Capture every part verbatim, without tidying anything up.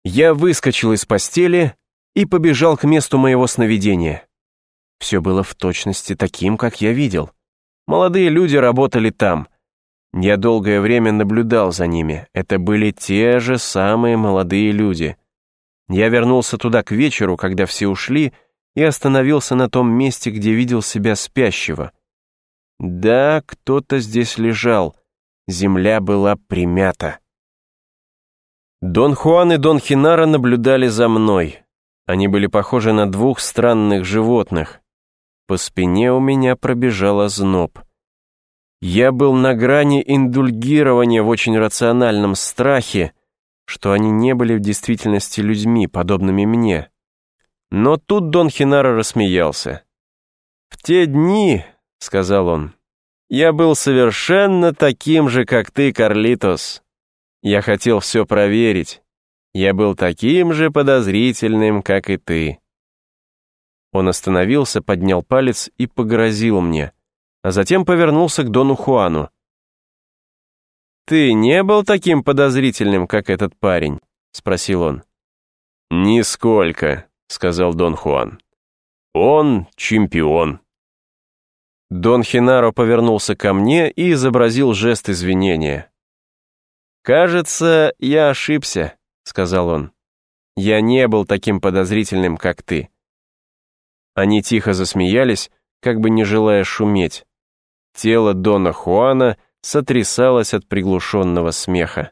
Я выскочил из постели и побежал к месту моего сновидения. Все было в точности таким, как я видел. Молодые люди работали там. Я долгое время наблюдал за ними. Это были те же самые молодые люди. Я вернулся туда к вечеру, когда все ушли, и остановился на том месте, где видел себя спящего. Да, кто-то здесь лежал. Земля была примята. Дон Хуан и Дон Хинара наблюдали за мной. Они были похожи на двух странных животных. По спине у меня пробежал озноб. Я был на грани индульгирования в очень рациональном страхе, что они не были в действительности людьми, подобными мне. Но тут Дон Хинара рассмеялся. «В те дни, — сказал он, — я был совершенно таким же, как ты, Карлитос. Я хотел все проверить. Я был таким же подозрительным, как и ты». Он остановился, поднял палец и погрозил мне, а затем повернулся к Дону Хуану. «Ты не был таким подозрительным, как этот парень?» — спросил он. «Нисколько», — сказал Дон Хуан. «Он чемпион». Дон Хинаро повернулся ко мне и изобразил жест извинения. «Кажется, я ошибся», — сказал он. «Я не был таким подозрительным, как ты». Они тихо засмеялись, как бы не желая шуметь. Тело Дона Хуана сотрясалось от приглушенного смеха.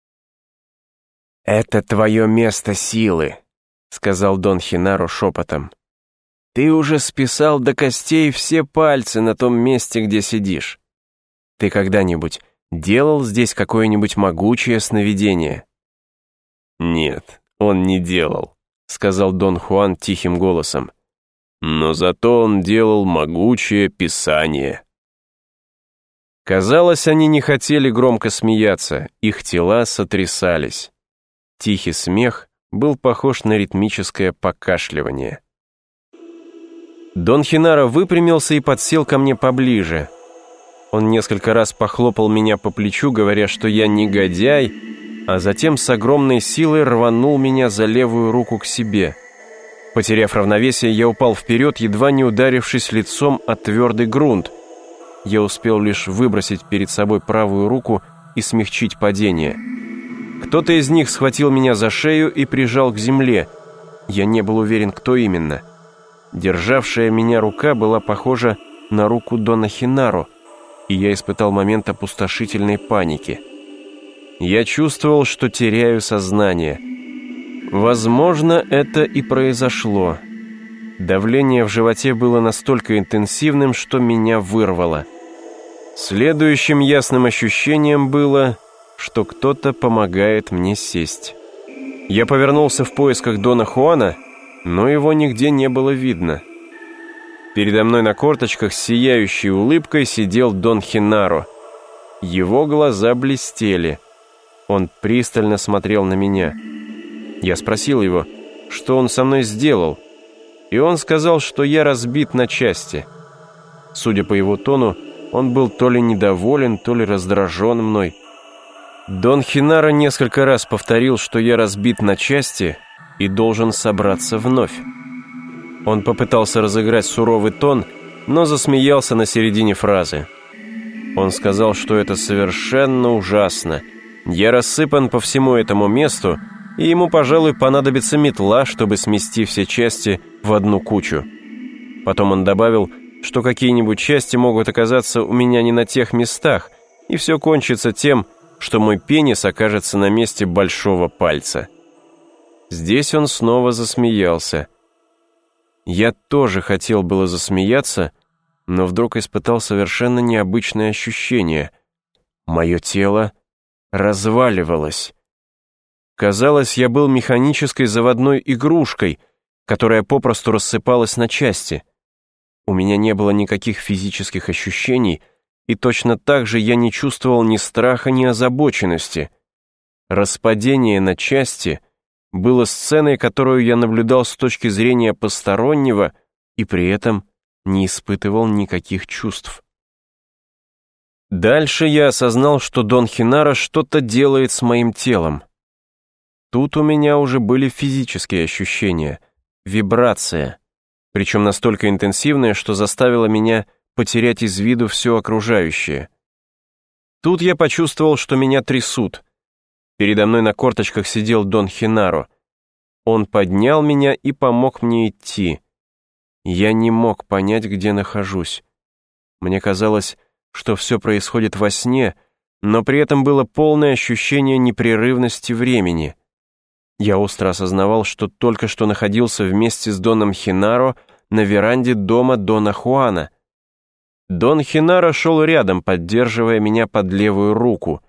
«Это твое место силы», — сказал Дон Хинаро шепотом. «Ты уже списал до костей все пальцы на том месте, где сидишь. Ты когда-нибудь делал здесь какое-нибудь могучее сновидение?» «Нет, он не делал», — сказал Дон Хуан тихим голосом. «Но зато он делал могучее писание». Казалось, они не хотели громко смеяться, их тела сотрясались. Тихий смех был похож на ритмическое покашливание. Дон Хинаро выпрямился и подсел ко мне поближе. Он несколько раз похлопал меня по плечу, говоря, что я негодяй, а затем с огромной силой рванул меня за левую руку к себе. Потеряв равновесие, я упал вперед, едва не ударившись лицом о твердый грунт. Я успел лишь выбросить перед собой правую руку и смягчить падение. Кто-то из них схватил меня за шею и прижал к земле. Я не был уверен, кто именно. Державшая меня рука была похожа на руку Дона Хинаро, и я испытал момент опустошительной паники. Я чувствовал, что теряю сознание. Возможно, это и произошло. Давление в животе было настолько интенсивным, что меня вырвало. Следующим ясным ощущением было, что кто-то помогает мне сесть. Я повернулся в поисках Дона Хуана, но его нигде не было видно. Передо мной на корточках с сияющей улыбкой сидел Дон Хинаро. Его глаза блестели. Он пристально смотрел на меня. Я спросил его, что он со мной сделал, и он сказал, что я разбит на части. Судя по его тону, он был то ли недоволен, то ли раздражен мной. Дон Хинаро несколько раз повторил, что я разбит на части и должен собраться вновь. Он попытался разыграть суровый тон, но засмеялся на середине фразы. Он сказал, что это совершенно ужасно. Я рассыпан по всему этому месту, и ему, пожалуй, понадобится метла, чтобы смести все части в одну кучу. Потом он добавил, что какие-нибудь части могут оказаться у меня не на тех местах, и все кончится тем, что мой пенис окажется на месте большого пальца. Здесь он снова засмеялся. Я тоже хотел было засмеяться, но вдруг испытал совершенно необычное ощущение. Мое тело разваливалось. Казалось, я был механической заводной игрушкой, которая попросту рассыпалась на части. У меня не было никаких физических ощущений, и точно так же я не чувствовал ни страха, ни озабоченности. Распадение на части было сценой, которую я наблюдал с точки зрения постороннего, и при этом не испытывал никаких чувств. Дальше я осознал, что Дон Хинаро что-то делает с моим телом. Тут у меня уже были физические ощущения, вибрация, причем настолько интенсивная, что заставила меня потерять из виду все окружающее. Тут я почувствовал, что меня трясут. Передо мной на корточках сидел Дон Хинаро. Он поднял меня и помог мне идти. Я не мог понять, где нахожусь. Мне казалось, что все происходит во сне, но при этом было полное ощущение непрерывности времени. Я остро осознавал, что только что находился вместе с Доном Хинаро на веранде дома Дона Хуана. Дон Хинаро шел рядом, поддерживая меня под левую руку.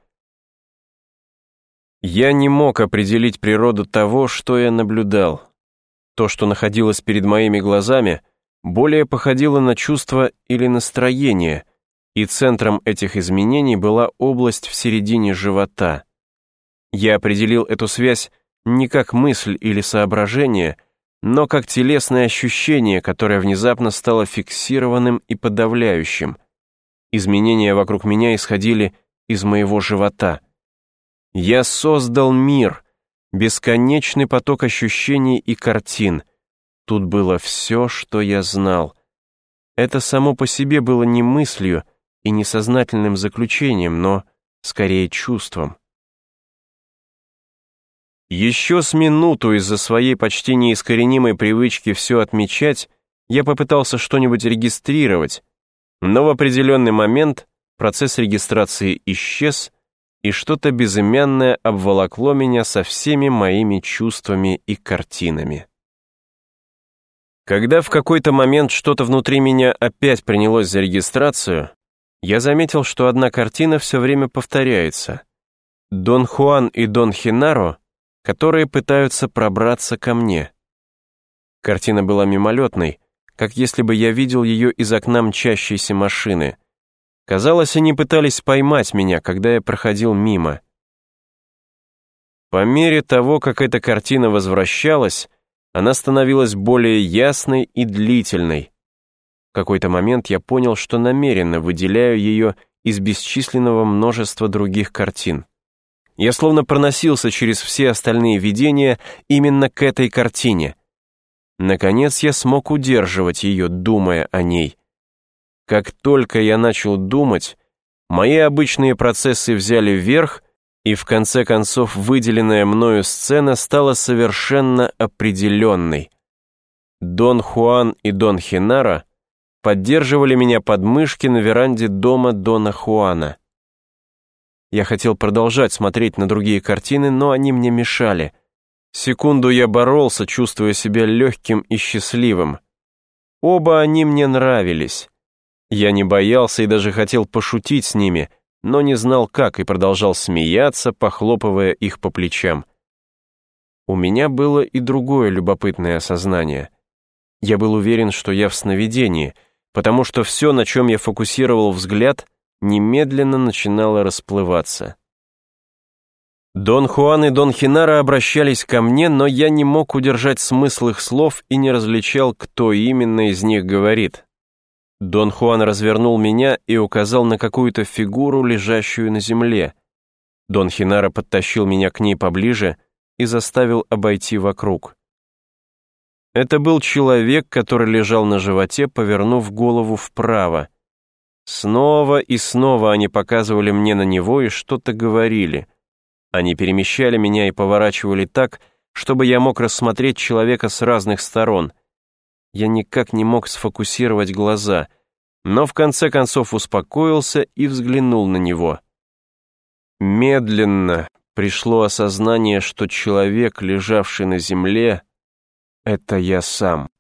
Я не мог определить природу того, что я наблюдал. То, что находилось перед моими глазами, более походило на чувство или настроение, и центром этих изменений была область в середине живота. Я определил эту связь не как мысль или соображение, но как телесное ощущение, которое внезапно стало фиксированным и подавляющим. Изменения вокруг меня исходили из моего живота. Я создал мир, бесконечный поток ощущений и картин. Тут было все, что я знал. Это само по себе было не мыслью и не сознательным заключением, но скорее чувством. Еще с минуту из-за своей почти неискоренимой привычки все отмечать, я попытался что-нибудь регистрировать, но в определенный момент процесс регистрации исчез, и что-то безымянное обволокло меня со всеми моими чувствами и картинами. Когда в какой-то момент что-то внутри меня опять принялось за регистрацию, я заметил, что одна картина все время повторяется. Дон Хуан и Дон Хинаро, которые пытаются пробраться ко мне. Картина была мимолетной, как если бы я видел ее из окна мчащейся машины. Казалось, они пытались поймать меня, когда я проходил мимо. По мере того, как эта картина возвращалась, она становилась более ясной и длительной. В какой-то момент я понял, что намеренно выделяю ее из бесчисленного множества других картин. Я словно проносился через все остальные видения именно к этой картине. Наконец я смог удерживать ее, думая о ней. Как только я начал думать, мои обычные процессы взяли вверх, и в конце концов выделенная мною сцена стала совершенно определенной. Дон Хуан и Дон Хинаро поддерживали меня под мышки на веранде дома Дона Хуана. Я хотел продолжать смотреть на другие картины, но они мне мешали. Секунду я боролся, чувствуя себя легким и счастливым. Оба они мне нравились. Я не боялся и даже хотел пошутить с ними, но не знал как и продолжал смеяться, похлопывая их по плечам. У меня было и другое любопытное осознание. Я был уверен, что я в сновидении, потому что все, на чем я фокусировал взгляд, немедленно начинало расплываться. Дон Хуан и Дон Хинаро обращались ко мне, но я не мог удержать смысл их слов и не различал, кто именно из них говорит. Дон Хуан развернул меня и указал на какую-то фигуру, лежащую на земле. Дон Хинаро подтащил меня к ней поближе и заставил обойти вокруг. Это был человек, который лежал на животе, повернув голову вправо. Снова и снова они показывали мне на него и что-то говорили. Они перемещали меня и поворачивали так, чтобы я мог рассмотреть человека с разных сторон. Я никак не мог сфокусировать глаза, но в конце концов успокоился и взглянул на него. Медленно пришло осознание, что человек, лежавший на земле, — это я сам.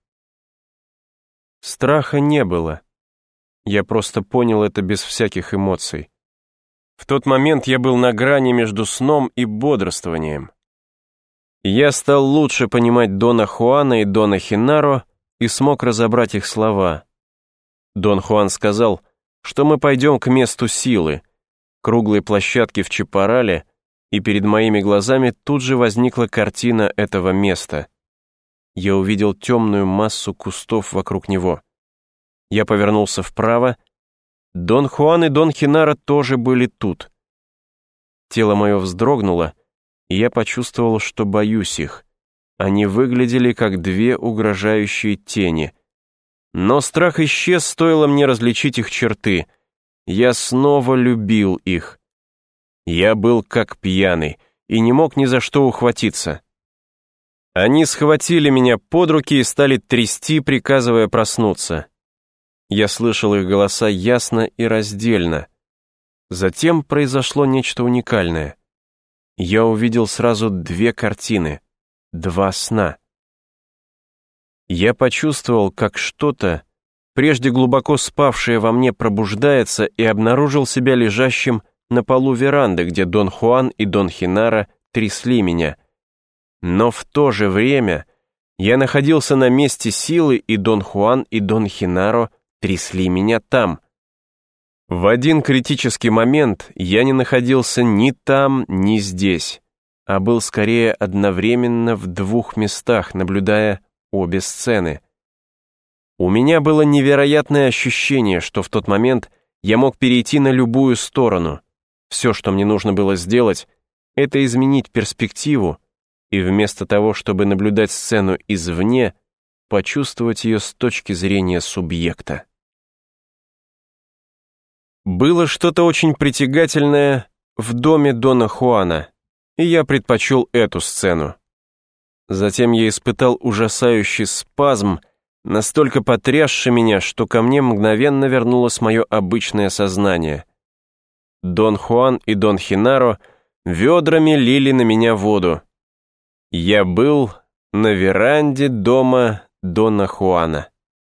Страха не было. Я просто понял это без всяких эмоций. В тот момент я был на грани между сном и бодрствованием. Я стал лучше понимать Дона Хуана и Дона Хинаро и смог разобрать их слова. Дон Хуан сказал, что мы пойдем к месту силы, круглой площадке в Чапарале, и перед моими глазами тут же возникла картина этого места. Я увидел темную массу кустов вокруг него. Я повернулся вправо. Дон Хуан и Дон Хинаро тоже были тут. Тело мое вздрогнуло, и я почувствовал, что боюсь их. Они выглядели как две угрожающие тени. Но страх исчез, стоило мне различить их черты. Я снова любил их. Я был как пьяный и не мог ни за что ухватиться. Они схватили меня под руки и стали трясти, приказывая проснуться. Я слышал их голоса ясно и раздельно. Затем произошло нечто уникальное. Я увидел сразу две картины, два сна. Я почувствовал, как что-то, прежде глубоко спавшее во мне, пробуждается, и обнаружил себя лежащим на полу веранды, где Дон Хуан и Дон Хинара трясли меня. Но в то же время я находился на месте силы, и Дон Хуан и Дон Хинаро трясли меня там. В один критический момент я не находился ни там, ни здесь, а был скорее одновременно в двух местах, наблюдая обе сцены. У меня было невероятное ощущение, что в тот момент я мог перейти на любую сторону. Все, что мне нужно было сделать, это изменить перспективу, и вместо того, чтобы наблюдать сцену извне, почувствовать ее с точки зрения субъекта. Было что-то очень притягательное в доме Дона Хуана, и я предпочел эту сцену. Затем я испытал ужасающий спазм, настолько потрясший меня, что ко мне мгновенно вернулось мое обычное сознание. Дон Хуан и Дон Хинаро ведрами лили на меня воду. Я был на веранде дома Дона Хуана.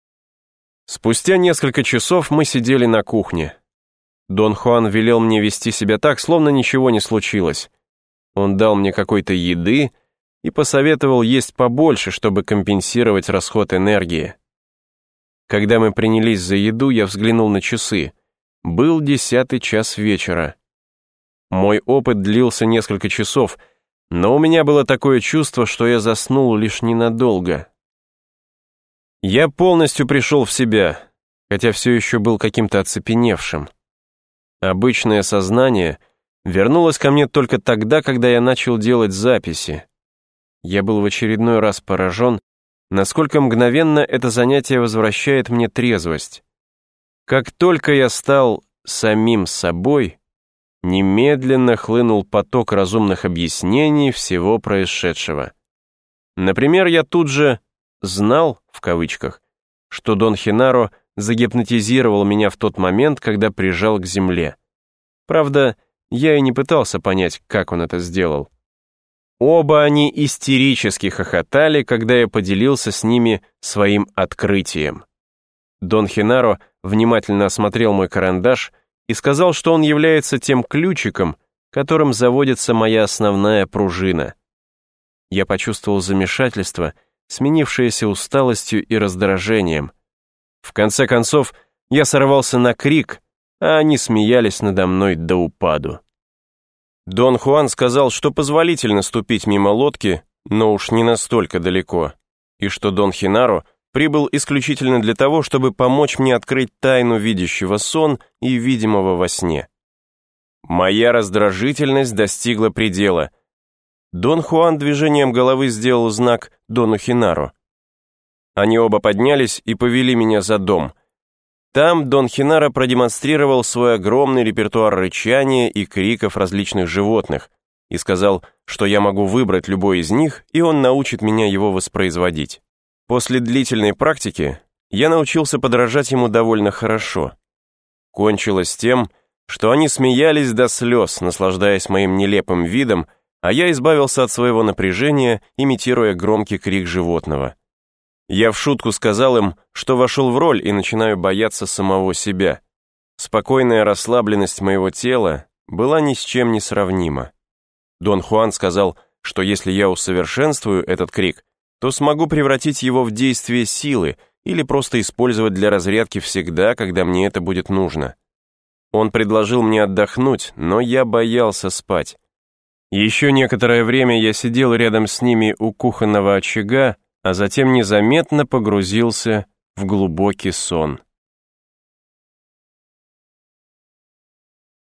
Спустя несколько часов мы сидели на кухне. Дон Хуан велел мне вести себя так, словно ничего не случилось. Он дал мне какой-то еды и посоветовал есть побольше, чтобы компенсировать расход энергии. Когда мы принялись за еду, я взглянул на часы. Был десятый час вечера. Мой опыт длился несколько часов, но у меня было такое чувство, что я заснул лишь ненадолго. Я полностью пришел в себя, хотя все еще был каким-то оцепеневшим. Обычное сознание вернулось ко мне только тогда, когда я начал делать записи. Я был в очередной раз поражен, насколько мгновенно это занятие возвращает мне трезвость. Как только я стал самим собой, немедленно хлынул поток разумных объяснений всего происшедшего. Например, я тут же «знал», в кавычках, что Дон Хинаро загипнотизировал меня в тот момент, когда прижал к земле. Правда, я и не пытался понять, как он это сделал. Оба они истерически хохотали, когда я поделился с ними своим открытием. Дон Хинаро внимательно осмотрел мой карандаш и сказал, что он является тем ключиком, которым заводится моя основная пружина. Я почувствовал замешательство, сменившееся усталостью и раздражением. В конце концов, я сорвался на крик, а они смеялись надо мной до упаду. Дон Хуан сказал, что позволительно ступить мимо лодки, но уж не настолько далеко, и что Дон Хинаро прибыл исключительно для того, чтобы помочь мне открыть тайну видящего сон и видимого во сне. Моя раздражительность достигла предела. Дон Хуан движением головы сделал знак Дону Хинаро. Они оба поднялись и повели меня за дом. Там Дон Хинаро продемонстрировал свой огромный репертуар рычания и криков различных животных и сказал, что я могу выбрать любой из них, и он научит меня его воспроизводить. После длительной практики я научился подражать ему довольно хорошо. Кончилось тем, что они смеялись до слез, наслаждаясь моим нелепым видом, а я избавился от своего напряжения, имитируя громкий крик животного. Я в шутку сказал им, что вошел в роль и начинаю бояться самого себя. Спокойная расслабленность моего тела была ни с чем не сравнима. Дон Хуан сказал, что если я усовершенствую этот крик, то смогу превратить его в действие силы или просто использовать для разрядки всегда, когда мне это будет нужно. Он предложил мне отдохнуть, но я боялся спать. Еще некоторое время я сидел рядом с ними у кухонного очага, а затем незаметно погрузился в глубокий сон.